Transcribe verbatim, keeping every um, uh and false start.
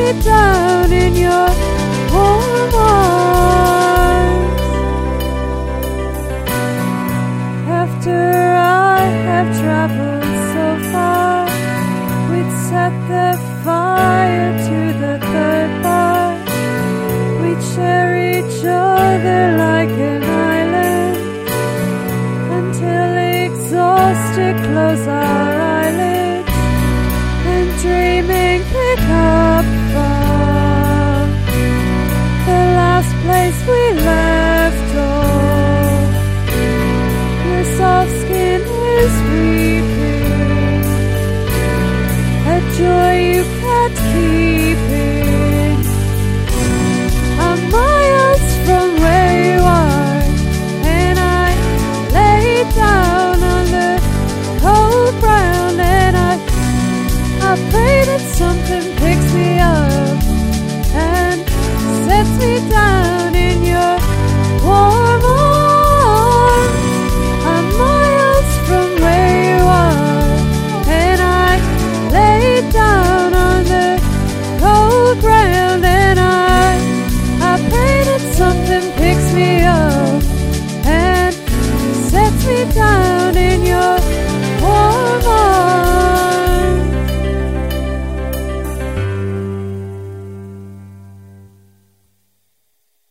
me down in your warm arms. After I have traveled so far, we'd set the fire to the third bar. We'd share each other like an island until exhausted close our eyelids and dreaming pick up from the last place we left off. Your soft skin is weeping, a joy you can't keep.